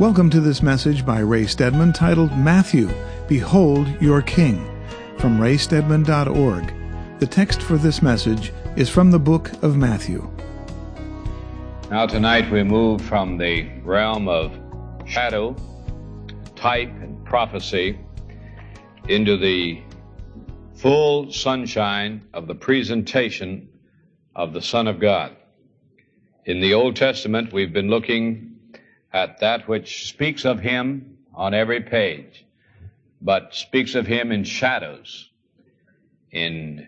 Welcome to this message by Ray Stedman titled Matthew, Behold Your King, from raystedman.org. The text for this message is from the book of Matthew. Now tonight we move from the realm of shadow, type, and prophecy into the full sunshine of the presentation of the Son of God. In the Old Testament, we've been looking at that which speaks of him on every page, but speaks of him in shadows, in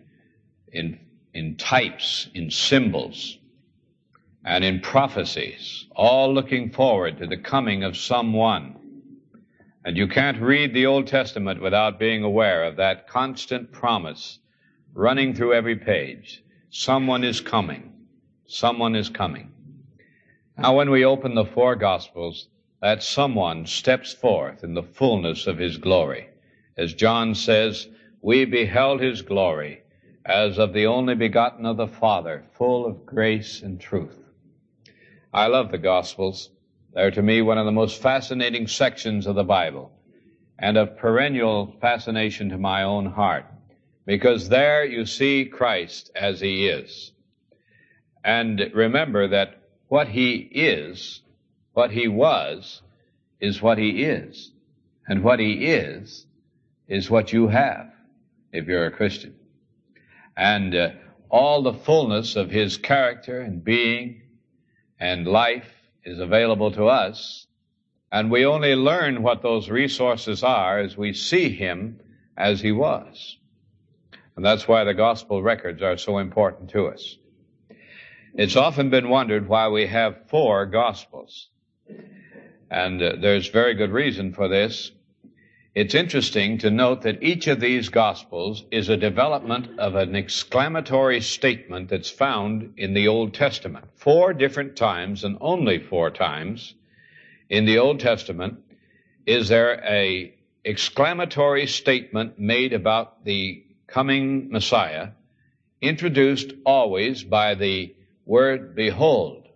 types, in symbols, and in prophecies, all looking forward to the coming of someone. And you can't read the Old Testament without being aware of that constant promise running through every page. Someone is coming. Someone is coming. Now, when we open the four Gospels, that someone steps forth in the fullness of his glory. As John says, we beheld his glory as of the only begotten of the Father, full of grace and truth. I love the Gospels. They're to me one of the most fascinating sections of the Bible, and of perennial fascination to my own heart, because there you see Christ as he is. And remember that what he is, what he was, is what he is. And what he is what you have, if you're a Christian. And all the fullness of his character and being and life is available to us, and we only learn what those resources are as we see him as he was. And that's why the gospel records are so important to us. It's often been wondered why we have four Gospels. And there's very good reason for this. It's interesting to note that each of these Gospels is a development of an exclamatory statement that's found in the Old Testament. 4 different times, and only 4 times, in the Old Testament, is there a exclamatory statement made about the coming Messiah, introduced always by the word behold.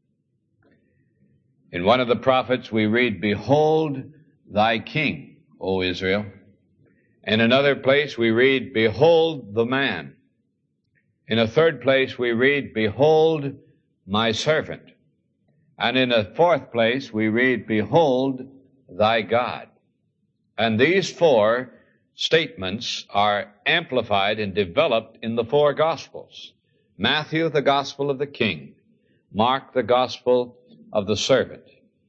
In one of the prophets we read, behold thy king, O Israel. In another place we read, behold the man. In a third place we read, behold my servant. And in a fourth place we read, behold thy God. And these 4 statements are amplified and developed in the 4 Gospels. Matthew, the gospel of the king. Mark, the gospel of the servant.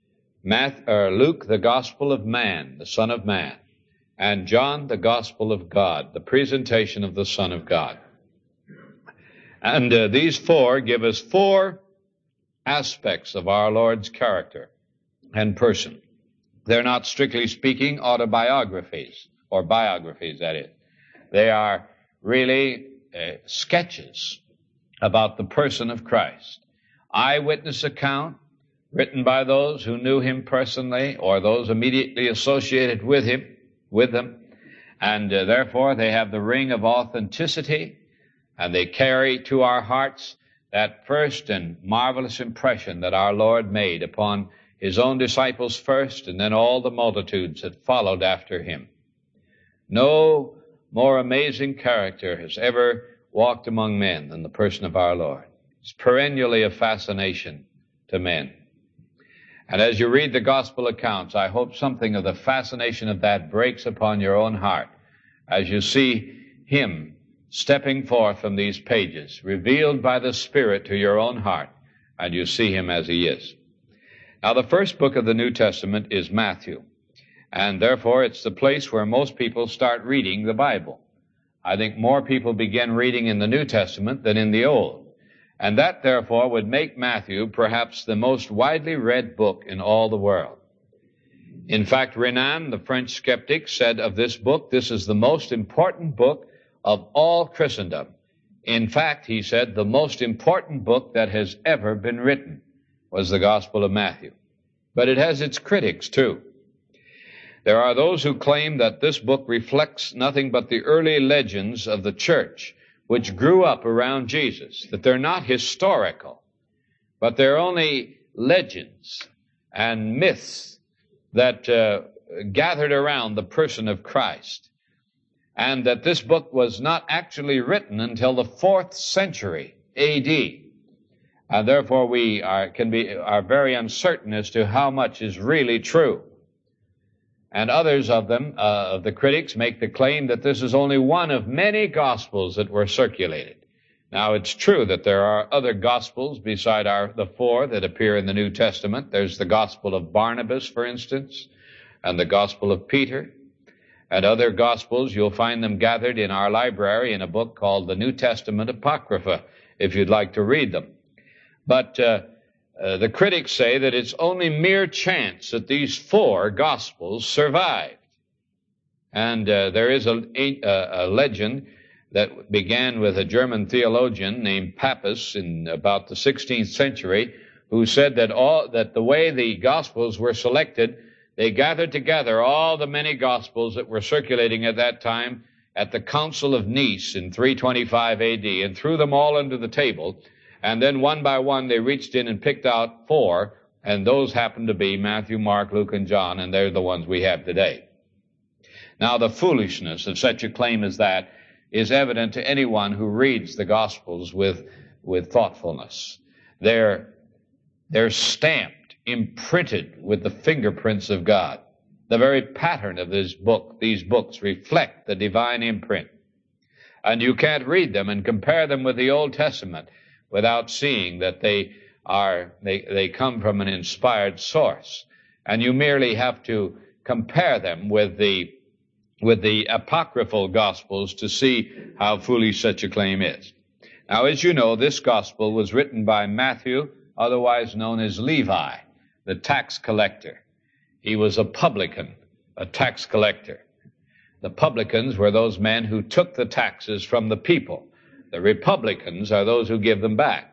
Luke, the gospel of man, the Son of Man. And John, the gospel of God, the presentation of the Son of God. And these 4 give us 4 aspects of our Lord's character and person. They're not, strictly speaking, autobiographies, or biographies, that is. They are really sketches about the person of Christ. Eyewitness account written by those who knew him personally or those immediately associated with them. And therefore they have the ring of authenticity, and they carry to our hearts that first and marvelous impression that our Lord made upon his own disciples first, and then all the multitudes that followed after him. No more amazing character has ever walked among men than the person of our Lord. It's perennially a fascination to men. And as you read the gospel accounts, I hope something of the fascination of that breaks upon your own heart as you see him stepping forth from these pages, revealed by the Spirit to your own heart, and you see him as he is. Now, the first book of the New Testament is Matthew, and therefore it's the place where most people start reading the Bible. I think more people begin reading in the New Testament than in the Old. And that, therefore, would make Matthew perhaps the most widely read book in all the world. In fact, Renan, the French skeptic, said of this book, this is the most important book of all Christendom. In fact, he said, the most important book that has ever been written was the Gospel of Matthew. But it has its critics, too. There are those who claim that this book reflects nothing but the early legends of the church, which grew up around Jesus, that they're not historical, but they're only legends and myths that gathered around the person of Christ, and that this book was not actually written until the 4th century A.D. And therefore we are very uncertain as to how much is really true. And others of them, of the critics, make the claim that this is only one of many Gospels that were circulated. Now, it's true that there are other Gospels beside the 4 that appear in the New Testament. There's the Gospel of Barnabas, for instance, and the Gospel of Peter. And other Gospels, you'll find them gathered in our library in a book called the New Testament Apocrypha, if you'd like to read them. But the critics say that it's only mere chance that these 4 Gospels survived. And there is a legend that began with a German theologian named Pappus in about the 16th century, who said that the way the Gospels were selected, they gathered together all the many Gospels that were circulating at that time at the Council of Nice in 325 A.D. and threw them all under the table. And then one by one they reached in and picked out 4, and those happened to be Matthew, Mark, Luke, and John, and they're the ones we have today. Now, the foolishness of such a claim as that is evident to anyone who reads the Gospels with thoughtfulness. They're stamped, imprinted with the fingerprints of God. The very pattern of these books reflect the divine imprint. And you can't read them and compare them with the Old Testament without seeing that they come from an inspired source. And you merely have to compare them with the apocryphal Gospels to see how foolish such a claim is. Now, as you know, this Gospel was written by Matthew, otherwise known as Levi, the tax collector. He was a publican, a tax collector. The publicans were those men who took the taxes from the people. The Republicans are those who give them back.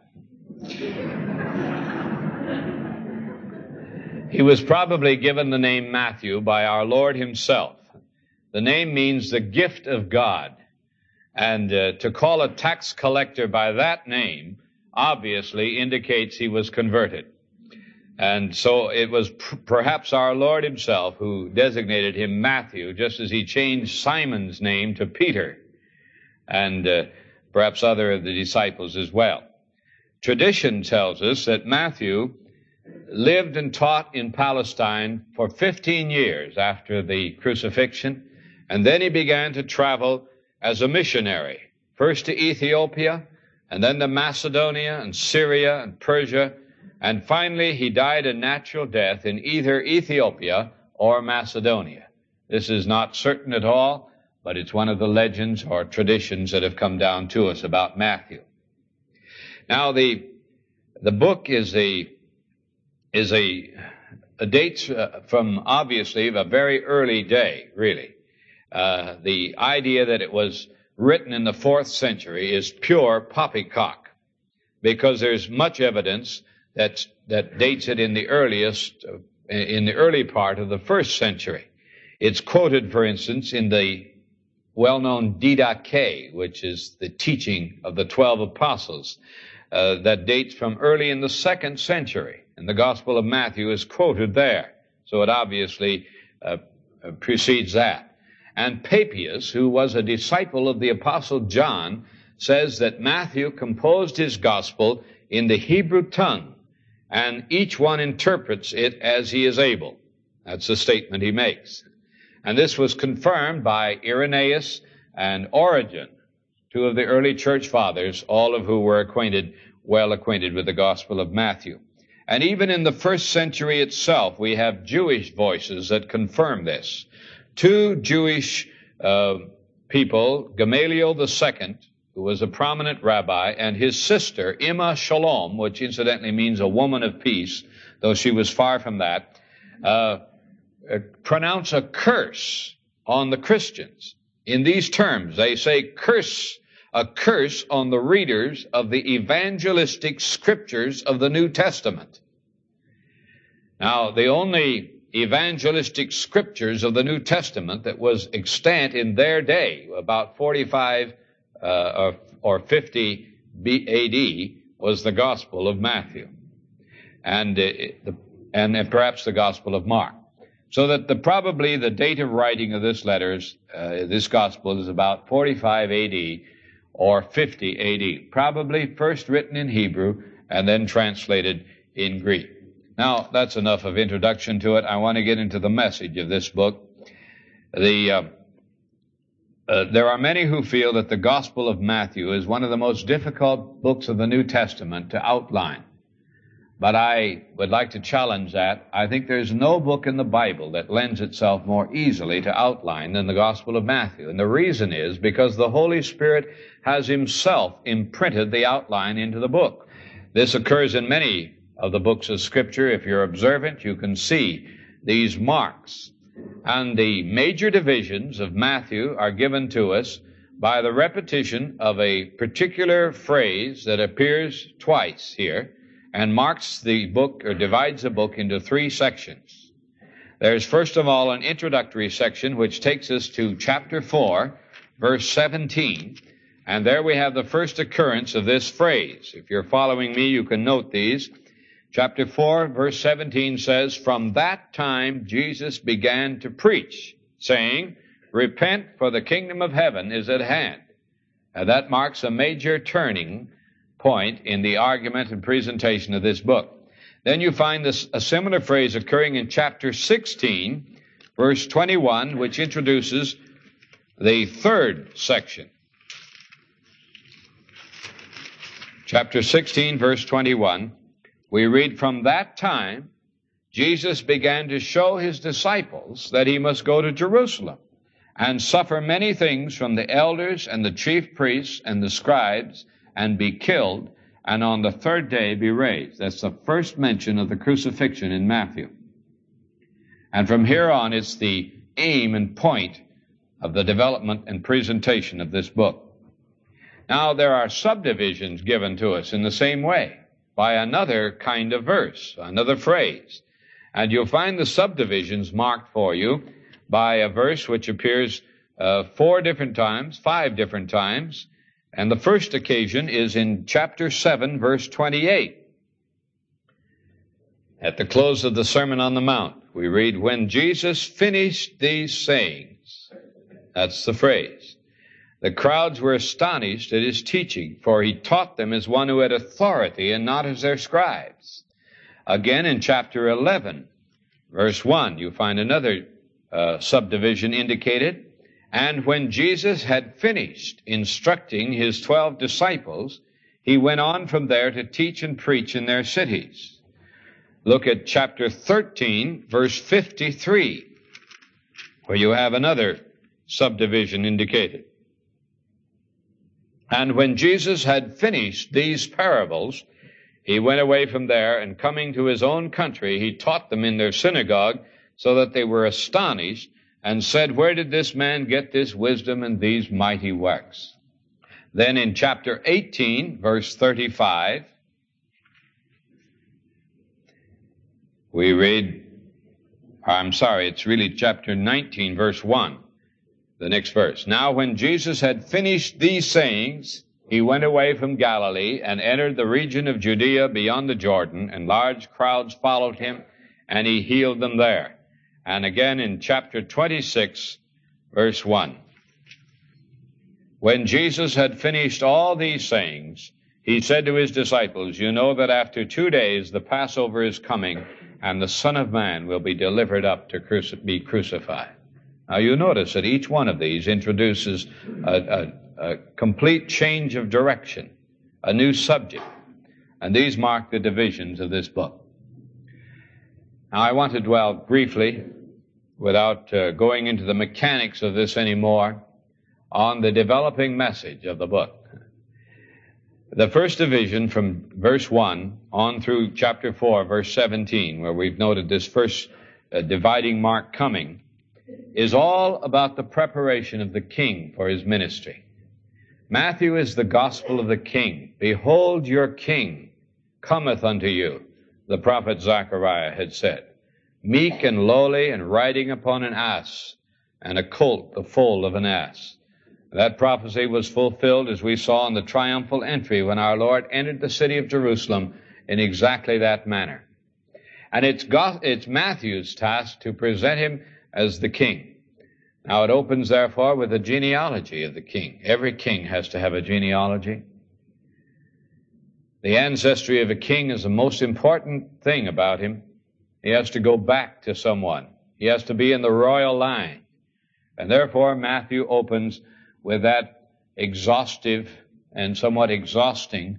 He was probably given the name Matthew by our Lord himself. The name means the gift of God. And to call a tax collector by that name obviously indicates he was converted. And so it was perhaps our Lord himself who designated him Matthew, just as he changed Simon's name to Peter, and perhaps other of the disciples as well. Tradition tells us that Matthew lived and taught in Palestine for 15 years after the crucifixion, and then he began to travel as a missionary, first to Ethiopia, and then to Macedonia and Syria and Persia, and finally he died a natural death in either Ethiopia or Macedonia. This is not certain at all, but it's one of the legends or traditions that have come down to us about Matthew. Now, the book is dates from obviously a very early day, really. The idea that it was written in the 4th century is pure poppycock, because there's much evidence that dates it in the early part of the 1st century. It's quoted, for instance, in the well-known Didache, which is the teaching of the 12 apostles, that dates from early in the 2nd century. And the Gospel of Matthew is quoted there. So it obviously precedes that. And Papias, who was a disciple of the Apostle John, says that Matthew composed his Gospel in the Hebrew tongue, and each one interprets it as he is able. That's the statement he makes. And this was confirmed by Irenaeus and Origen, 2 of the early church fathers, all of who were well acquainted with the Gospel of Matthew. And even in the 1st century itself, we have Jewish voices that confirm this. 2 Jewish people, Gamaliel II, who was a prominent rabbi, and his sister, Emma Shalom, which incidentally means a woman of peace, though she was far from that, pronounce a curse on the Christians. In these terms, they say, a curse on the readers of the evangelistic scriptures of the New Testament. Now, the only evangelistic scriptures of the New Testament that was extant in their day, about 45 or 50 A.D., was the Gospel of Matthew, and perhaps the Gospel of Mark. So that probably the date of writing of this gospel is about 45 A.D. or 50 A.D., probably first written in Hebrew and then translated in Greek. Now, that's enough of introduction to it. I want to get into the message of this book. There are many who feel that the Gospel of Matthew is one of the most difficult books of the New Testament to outline. But I would like to challenge that. I think there's no book in the Bible that lends itself more easily to outline than the Gospel of Matthew. And the reason is because the Holy Spirit has himself imprinted the outline into the book. This occurs in many of the books of Scripture. If you're observant, you can see these marks. And the major divisions of Matthew are given to us by the repetition of a particular phrase that appears twice here and marks the book, or divides the book into three sections. There's first of all an introductory section which takes us to chapter 4, verse 17, and there we have the first occurrence of this phrase. If you're following me, you can note these. Chapter 4, verse 17 says, "From that time Jesus began to preach, saying, 'Repent, for the kingdom of heaven is at hand.'" And that marks a major turning point in the argument and presentation of this book. Then you find a similar phrase occurring in chapter 16, verse 21, which introduces the third section. Chapter 16, verse 21, we read, "From that time Jesus began to show his disciples that he must go to Jerusalem and suffer many things from the elders and the chief priests and the scribes, and be killed, and on the third day be raised." That's the first mention of the crucifixion in Matthew. And from here on, it's the aim and point of the development and presentation of this book. Now, there are subdivisions given to us in the same way by another kind of verse, another phrase. And you'll find the subdivisions marked for you by a verse which appears 5 different times, and the first occasion is in chapter 7, verse 28. At the close of the Sermon on the Mount, we read, "When Jesus finished these sayings," that's the phrase, "the crowds were astonished at his teaching, for he taught them as one who had authority and not as their scribes." Again, in chapter 11, verse 1, you find another subdivision indicated. "And when Jesus had finished instructing his 12 disciples, he went on from there to teach and preach in their cities." Look at chapter 13, verse 53, where you have another subdivision indicated. "And when Jesus had finished these parables, he went away from there, and coming to his own country, he taught them in their synagogue, so that they were astonished, and said, 'Where did this man get this wisdom and these mighty works?'" Then in chapter 18, verse 35, we read, it's really chapter 19, verse 1, the next verse. "Now when Jesus had finished these sayings, he went away from Galilee and entered the region of Judea beyond the Jordan, and large crowds followed him, and he healed them there." And again in chapter 26, verse 1. "When Jesus had finished all these sayings, he said to his disciples, 'You know that after 2 days the Passover is coming, and the Son of Man will be delivered up to be crucified.'" Now you notice that each one of these introduces a complete change of direction, a new subject. And these mark the divisions of this book. Now, I want to dwell briefly, without going into the mechanics of this anymore, on the developing message of the book. The first division from verse 1 on through chapter 4, verse 17, where we've noted this first dividing mark coming, is all about the preparation of the king for his ministry. Matthew is the gospel of the king. "Behold, your king cometh unto you," the prophet Zechariah had said, "meek and lowly, and riding upon an ass, and a colt, the foal of an ass." That prophecy was fulfilled, as we saw in the triumphal entry when our Lord entered the city of Jerusalem in exactly that manner. And it's Matthew's task to present him as the king. Now it opens, therefore, with the genealogy of the king. Every king has to have a genealogy. The ancestry of a king is the most important thing about him. He has to go back to someone. He has to be in the royal line. And therefore, Matthew opens with that exhaustive and somewhat exhausting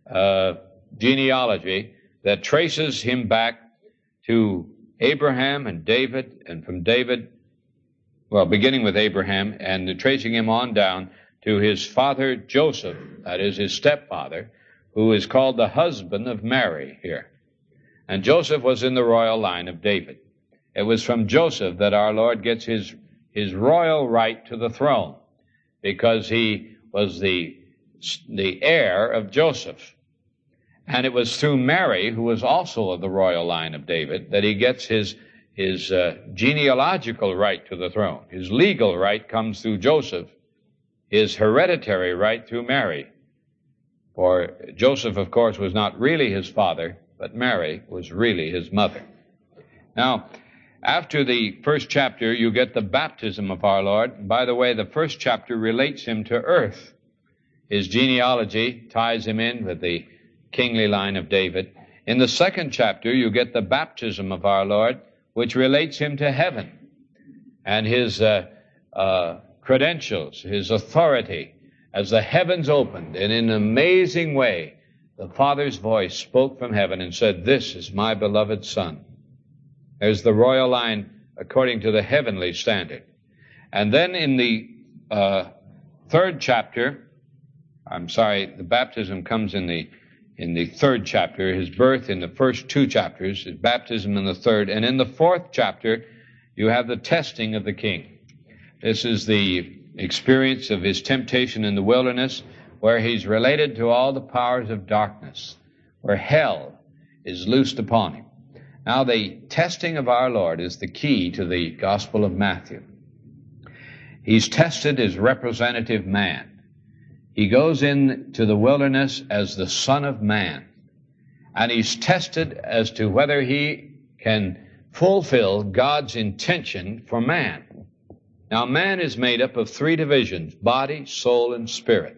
genealogy that traces him back to Abraham and David, and from David, well, beginning with Abraham, and tracing him on down to his father Joseph, that is his stepfather, who is called the husband of Mary here. And Joseph was in the royal line of David. It was from Joseph that our Lord gets his royal right to the throne, because he was the heir of Joseph. And it was through Mary, who was also of the royal line of David, that he gets his genealogical right to the throne. His legal right comes through Joseph, his hereditary right through Mary. For Joseph, of course, was not really his father, but Mary was really his mother. Now, after the first chapter, you get the baptism of our Lord. And by the way, the first chapter relates him to earth. His genealogy ties him in with the kingly line of David. In the second chapter, you get the baptism of our Lord, which relates him to heaven, and his credentials, his authority, as the heavens opened, and in an amazing way, the Father's voice spoke from heaven and said, "This is my beloved Son." There's the royal line according to the heavenly standard. And then in the third chapter, the baptism comes in the third chapter, his birth in the first two chapters, his baptism in the third, and in the fourth chapter, you have the testing of the king. This is the experience of his temptation in the wilderness, where he's related to all the powers of darkness, where hell is loosed upon him. Now, the testing of our Lord is the key to the Gospel of Matthew. He's tested as representative man. He goes into the wilderness as the Son of Man, and he's tested as to whether he can fulfill God's intention for man. Now, man is made up of three divisions: body, soul, and spirit.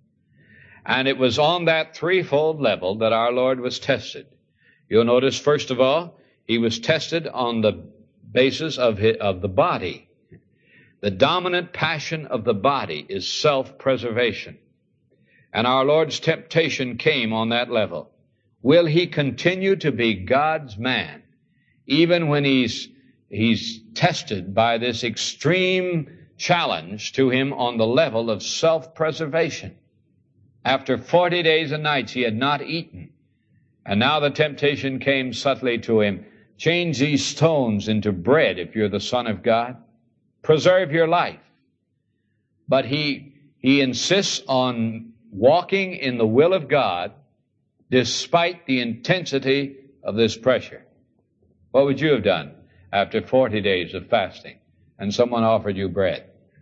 And it was on that threefold level that our Lord was tested. You'll notice, first of all, he was tested on the basis of the body. The dominant passion of the body is self-preservation. And our Lord's temptation came on that level. Will he continue to be God's man, even when he's tested by this extreme challenge to him on the level of self-preservation? After 40 days and nights he had not eaten. And now the temptation came subtly to him. Change these stones into bread if you're the Son of God. Preserve your life. But he insists on walking in the will of God despite the intensity of this pressure. What would you have done after 40 days of fasting and someone offered you bread?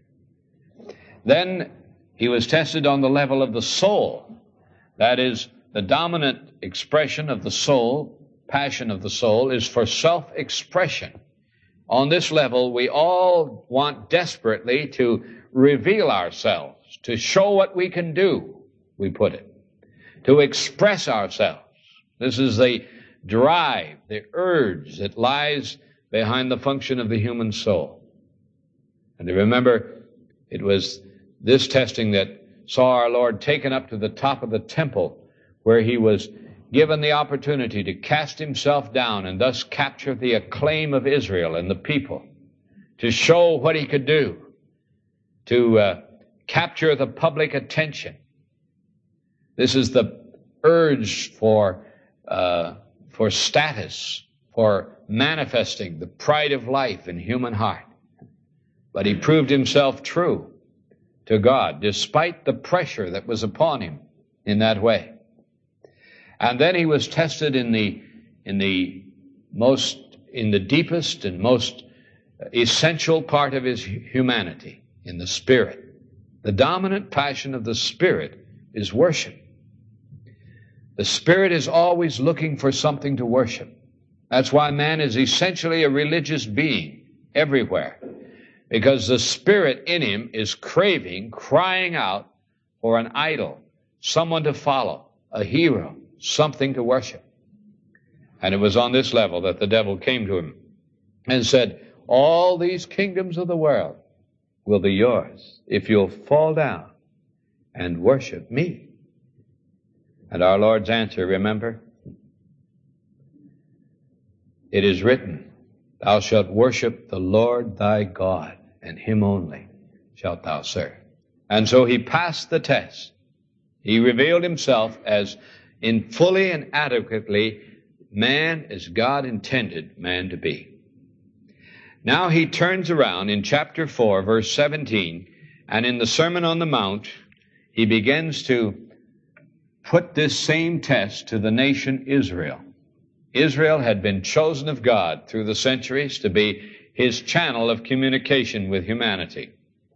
Then he was tested on the level of the soul. That is, the dominant expression of the soul, passion of the soul, is for self-expression. On this level, we all want desperately to reveal ourselves, to show what we can do, we put it, to express ourselves. This is the drive, the urge that lies behind the function of the human soul. And remember, it was this testing that saw our Lord taken up to the top of the temple, where he was given the opportunity to cast himself down and thus capture the acclaim of Israel and the people, to show what he could do, to capture the public attention. This is the urge for status, for manifesting the pride of life in human heart. But he proved himself true to God, despite the pressure that was upon him in that way. And then he was tested in the deepest and most essential part of his humanity, in the spirit. The dominant passion of the spirit is worship. The spirit is always looking for something to worship. That's why man is essentially a religious being everywhere, because the spirit in him is craving, crying out for an idol, someone to follow, a hero, something to worship. And it was on this level that the devil came to him and said, all these kingdoms of the world will be yours if you'll fall down and worship me. And our Lord's answer, remember? It is written, thou shalt worship the Lord thy God, and him only shalt thou serve. And so he passed the test. He revealed himself as in fully and adequately man as God intended man to be. Now he turns around in chapter 4, verse 17, and in the Sermon on the Mount, he begins to put this same test to the nation Israel. Israel had been chosen of God through the centuries to be his channel of communication with humanity.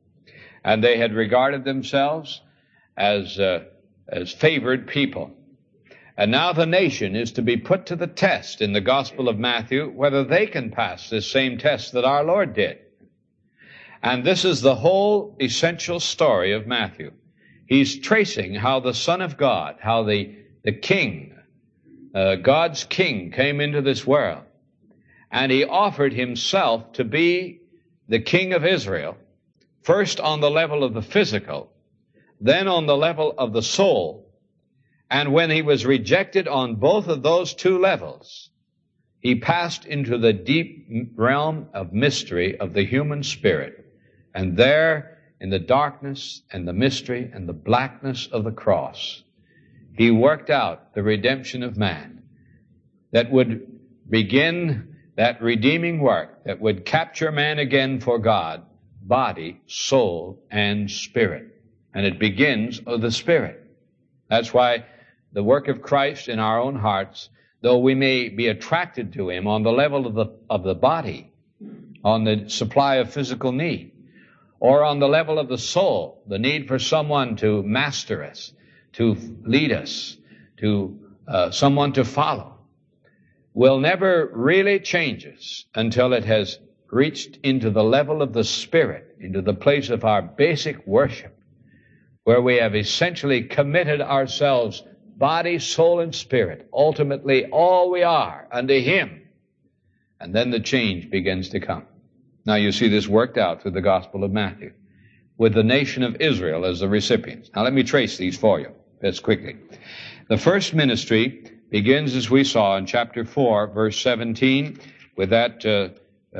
And they had regarded themselves as favored people. And now the nation is to be put to the test in the Gospel of Matthew, whether they can pass this same test that our Lord did. And this is the whole essential story of Matthew. He's tracing how the Son of God, how the King, God's King, came into this world. And he offered himself to be the King of Israel, first on the level of the physical, then on the level of the soul. And when he was rejected on both of those two levels, he passed into the deep realm of mystery of the human spirit. And there, in the darkness and the mystery and the blackness of the cross, he worked out the redemption of man that would begin that redeeming work that would capture man again for God, body, soul, and spirit. And it begins with the Spirit. That's why the work of Christ in our own hearts, though we may be attracted to him on the level of the body, on the supply of physical need, or on the level of the soul, the need for someone to master us, to lead us, to someone to follow, will never really change us until it has reached into the level of the Spirit, into the place of our basic worship, where we have essentially committed ourselves, body, soul, and spirit, ultimately all we are unto him. And then the change begins to come. Now you see this worked out through the Gospel of Matthew, with the nation of Israel as the recipients. Now let me trace these for you, just quickly. The first ministry begins, as we saw in chapter 4, verse 17, with that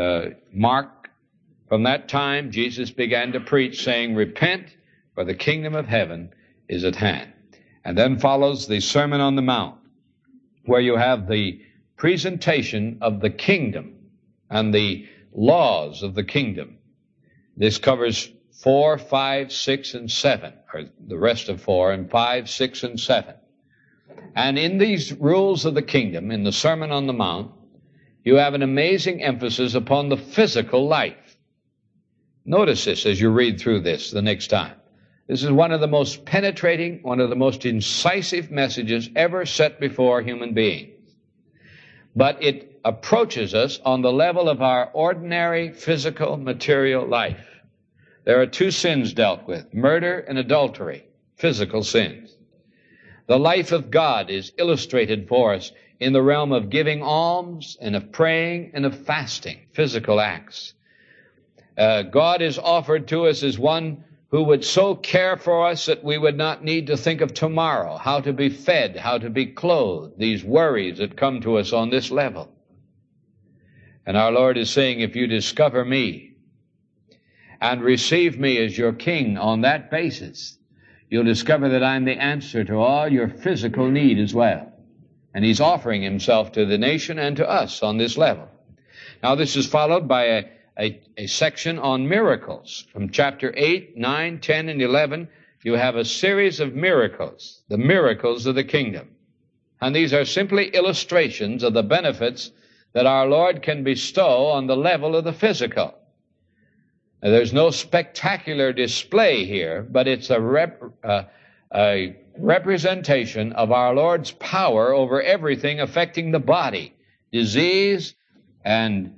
mark. From that time, Jesus began to preach, saying, repent, for the kingdom of heaven is at hand. And then follows the Sermon on the Mount, where you have the presentation of the kingdom and the laws of the kingdom. This covers 4, 5, 6, and 7, or the rest of 4, and 5, 6, and 7. And in these rules of the kingdom, in the Sermon on the Mount, you have an amazing emphasis upon the physical life. Notice this as you read through this the next time. This is one of the most penetrating, one of the most incisive messages ever set before human beings. But it approaches us on the level of our ordinary physical material life. There are two sins dealt with, murder and adultery, physical sins. The life of God is illustrated for us in the realm of giving alms and of praying and of fasting, physical acts. God is offered to us as one who would so care for us that we would not need to think of tomorrow, how to be fed, how to be clothed, these worries that come to us on this level. And our Lord is saying, if you discover me and receive me as your king on that basis, you'll discover that I'm the answer to all your physical need as well. And he's offering himself to the nation and to us on this level. Now this is followed by a section on miracles. From chapter 8, 9, 10, and 11, you have a series of miracles, the miracles of the kingdom. And these are simply illustrations of the benefits that our Lord can bestow on the level of the physical. Now, there's no spectacular display here, but it's a representation of our Lord's power over everything affecting the body, disease and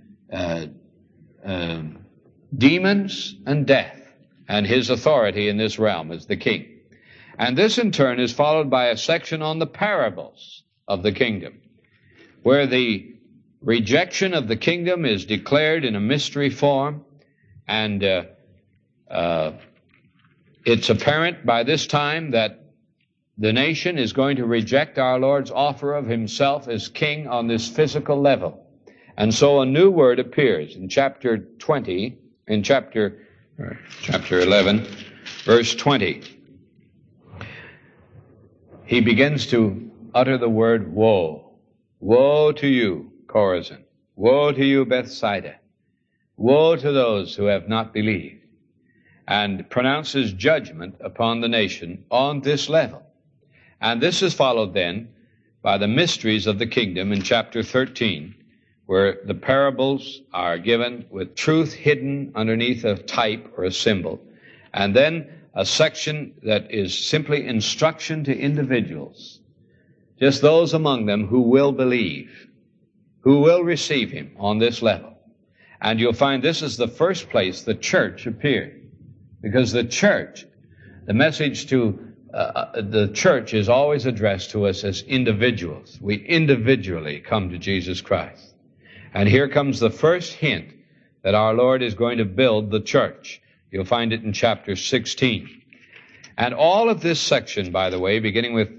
demons and death, and his authority in this realm as the king. And this in turn is followed by a section on the parables of the kingdom, where the rejection of the kingdom is declared in a mystery form, and it's apparent by this time that the nation is going to reject our Lord's offer of himself as king on this physical level. And so a new word appears in chapter 20, in chapter 11, verse 20. He begins to utter the word woe. Woe to you, Chorazin. Woe to you, Bethsaida. Woe to those who have not believed. And pronounces judgment upon the nation on this level. And this is followed then by the mysteries of the kingdom in chapter 13, where the parables are given with truth hidden underneath a type or a symbol. And then a section that is simply instruction to individuals, just those among them who will believe, who will receive him on this level. And you'll find this is the first place the church appeared, because the church, the message to the church is always addressed to us as individuals. We individually come to Jesus Christ. And here comes the first hint that our Lord is going to build the church. You'll find it in chapter 16. And all of this section, by the way, beginning with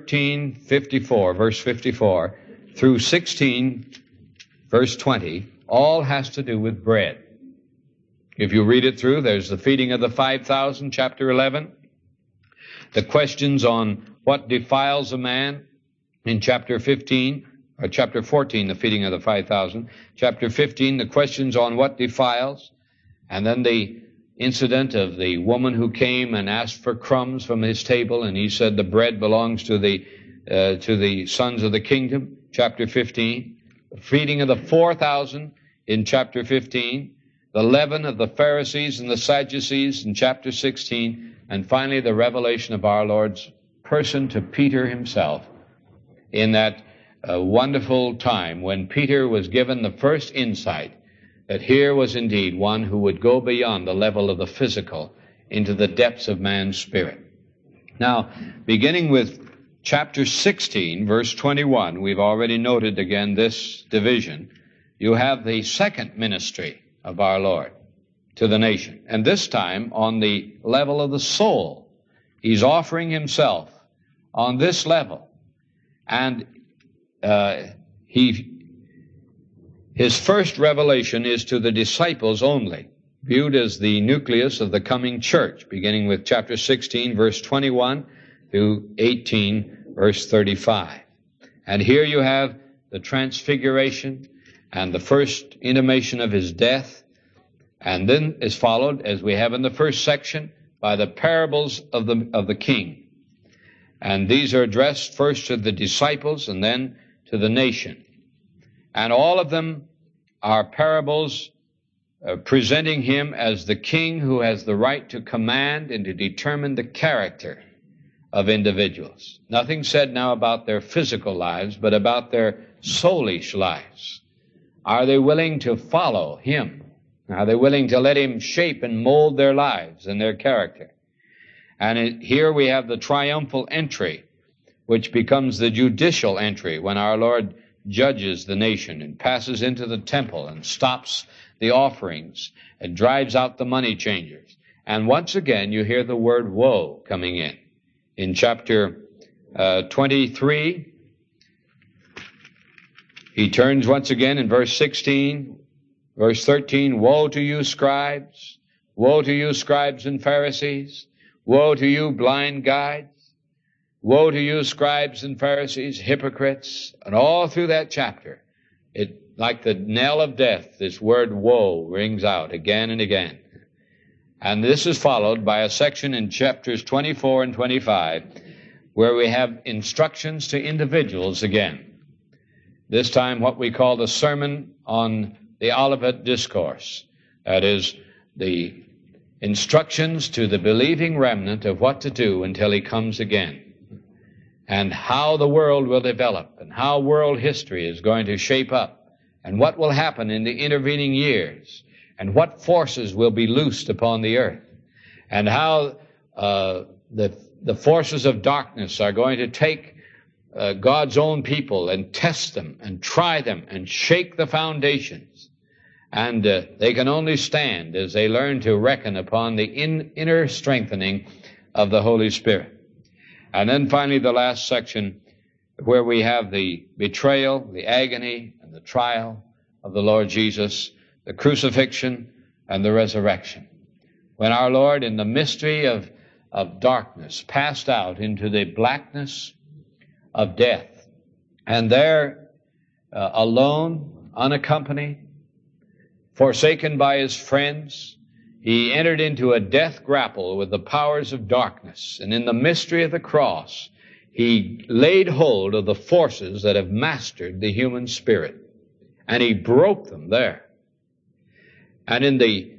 13:54, verse 54, through 16, verse 20, all has to do with bread. If you read it through, there's the feeding of the 5,000, chapter 11. The questions on what defiles a man in chapter 15, or chapter 14, the feeding of the 5,000. Chapter 15, the questions on what defiles. And then the incident of the woman who came and asked for crumbs from his table, and he said the bread belongs to the sons of the kingdom, chapter 15. The feeding of the 4,000 in chapter 15. The leaven of the Pharisees and the Sadducees in chapter 16. And finally, the revelation of our Lord's person to Peter himself in that wonderful time when Peter was given the first insight that here was indeed one who would go beyond the level of the physical into the depths of man's spirit. Now, beginning with chapter 16, verse 21, we've already noted again this division. You have the second ministry of our Lord to the nation, and this time on the level of the soul. He's offering himself on this level, and his first revelation is to the disciples only, viewed as the nucleus of the coming church, beginning with chapter 16, verse 21 through 18, verse 35. And here you have the transfiguration and the first intimation of his death, and then is followed, as we have in the first section, by the parables of the king. And these are addressed first to the disciples and then to the nation. And all of them are parables presenting him as the king who has the right to command and to determine the character of individuals. Nothing said now about their physical lives, but about their soulish lives. Are they willing to follow him? Are they willing to let him shape and mold their lives and their character? And here we have the triumphal entry, which becomes the judicial entry when our Lord judges the nation and passes into the temple and stops the offerings and drives out the money changers. And once again, you hear the word woe coming in. In chapter 23, he turns once again in verse 16, verse 13, woe to you, scribes! Woe to you, scribes and Pharisees! Woe to you, blind guides! Woe to you, scribes and Pharisees, hypocrites! And all through that chapter, it, like the knell of death, this word woe rings out again and again. And this is followed by a section in chapters 24 and 25, where we have instructions to individuals again. This time what we call the Sermon on the Olivet Discourse. That is, the instructions to the believing remnant of what to do until he comes again. and how the world will develop and how world history is going to shape up and what will happen in the intervening years and what forces will be loosed upon the earth and how the forces of darkness are going to take God's own people and test them and try them and shake the foundations. And they can only stand as they learn to reckon upon the inner strengthening of the Holy Spirit. And then finally the last section where we have the betrayal, the agony, and the trial of the Lord Jesus, the crucifixion and the resurrection. When our Lord, in the mystery of darkness, passed out into the blackness of death, and there, alone, unaccompanied, forsaken by his friends, he entered into a death grapple with the powers of darkness. And in the mystery of the cross, he laid hold of the forces that have mastered the human spirit. And he broke them there. And in the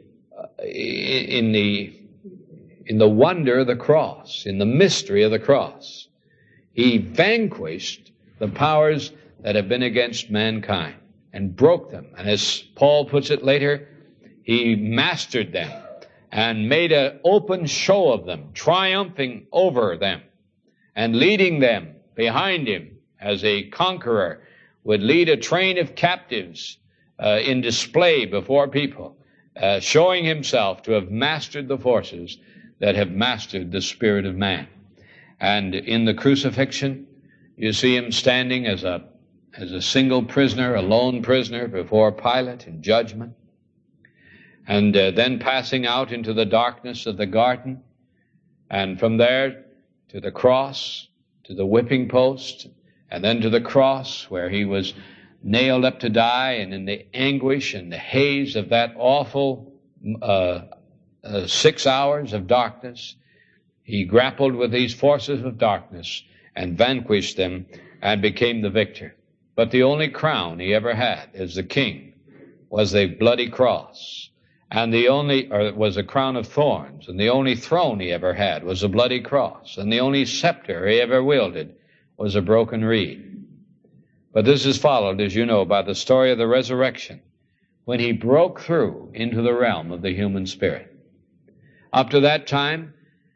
wonder of the cross, in the mystery of the cross, he vanquished the powers that have been against mankind and broke them. And as Paul puts it later, he mastered them and made an open show of them, triumphing over them and leading them behind him as a conqueror would lead a train of captives in display before people, showing himself to have mastered the forces that have mastered the spirit of man. And in the crucifixion, you see him standing as a single prisoner, a lone prisoner before Pilate in judgment, and then passing out into the darkness of the garden, and from there to the cross, to the whipping post, and then to the cross where he was nailed up to die, and in the anguish and the haze of that awful 6 hours of darkness, he grappled with these forces of darkness and vanquished them and became the victor. But the only crown he ever had as the king was a bloody cross, and was a crown of thorns, and the only throne he ever had was a bloody cross, and the only scepter he ever wielded was a broken reed. But this is followed, as you know, by the story of the resurrection, when he broke through into the realm of the human spirit. Up to that time,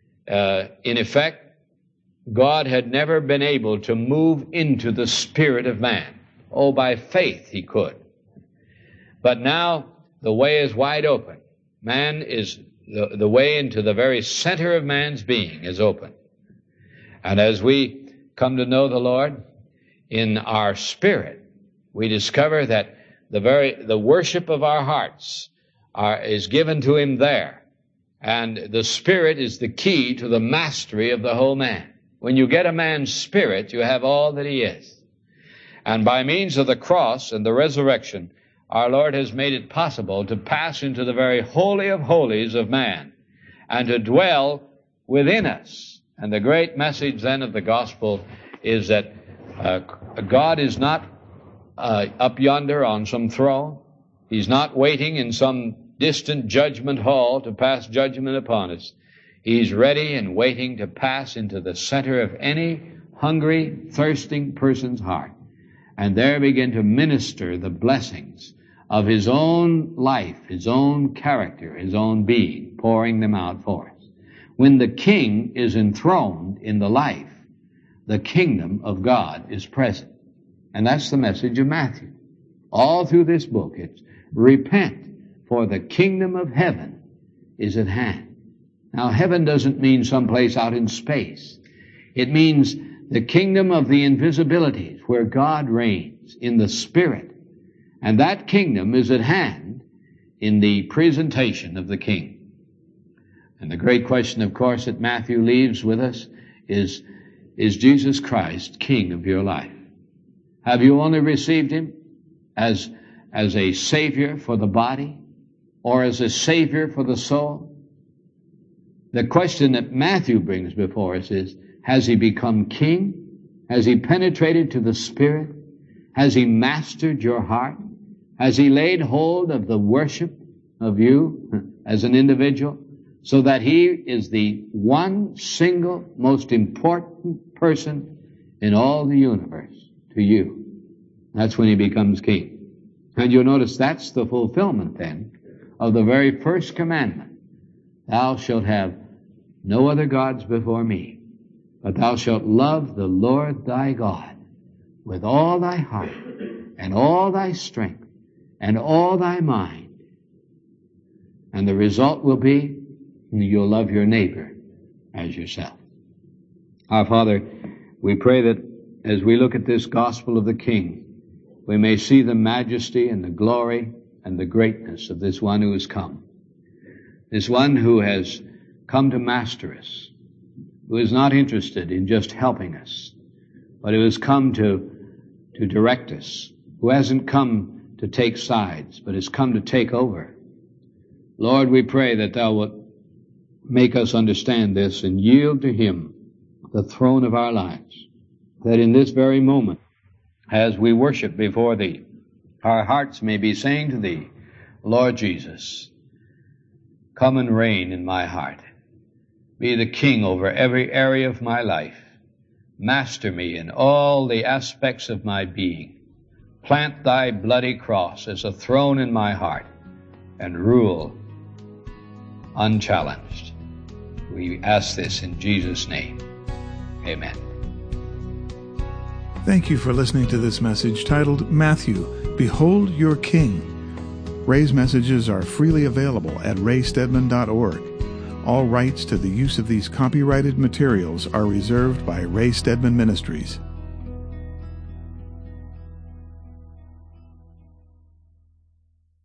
in effect, God had never been able to move into the spirit of man. Oh, by faith he could. But now the way is wide open. Man is, the way into the very center of man's being is open. And as we come to know the Lord in our spirit, we discover that the worship of our hearts is given to him there. And the spirit is the key to the mastery of the whole man. When you get a man's spirit, you have all that he is. And by means of the cross and the resurrection, our Lord has made it possible to pass into the very holy of holies of man and to dwell within us. And the great message then of the gospel is that God is not up yonder on some throne. He's not waiting in some distant judgment hall to pass judgment upon us. He's ready and waiting to pass into the center of any hungry, thirsting person's heart, and there begin to minister the blessings of his own life, his own character, his own being, pouring them out for us. When the King is enthroned in the life, the kingdom of God is present. And that's the message of Matthew. All through this book, it's repent, for the kingdom of heaven is at hand. Now, heaven doesn't mean someplace out in space. It means the kingdom of the invisibilities, where God reigns in the Spirit. And that kingdom is at hand in the presentation of the King. And the great question, of course, that Matthew leaves with us is Jesus Christ King of your life? Have you only received him as a Savior for the body, or as a Savior for the soul? The question that Matthew brings before us is, has he become king? Has he penetrated to the Spirit? Has he mastered your heart? Has he laid hold of the worship of you as an individual, so that he is the one single most important person in all the universe to you. That's when he becomes king. And you'll notice that's the fulfillment then of the very first commandment. Thou shalt have no other gods before me, but thou shalt love the Lord thy God with all thy heart and all thy strength and all thy mind. And the result will be you'll love your neighbor as yourself. Our Father, we pray that as we look at this gospel of the King, we may see the majesty and the glory and the greatness of this one who has come. This one who has come to master us, who is not interested in just helping us, but who has come to direct us, who hasn't come to take sides, but has come to take over. Lord, we pray that thou wilt make us understand this and yield to him the throne of our lives, that in this very moment, as we worship before thee, our hearts may be saying to thee, Lord Jesus, come and reign in my heart. Be the king over every area of my life. Master me in all the aspects of my being. Plant thy bloody cross as a throne in my heart and rule unchallenged. We ask this in Jesus' name. Amen. Thank you for listening to this message titled, Matthew, Behold Your King. Ray's messages are freely available at raystedman.org. All rights to the use of these copyrighted materials are reserved by Ray Stedman Ministries.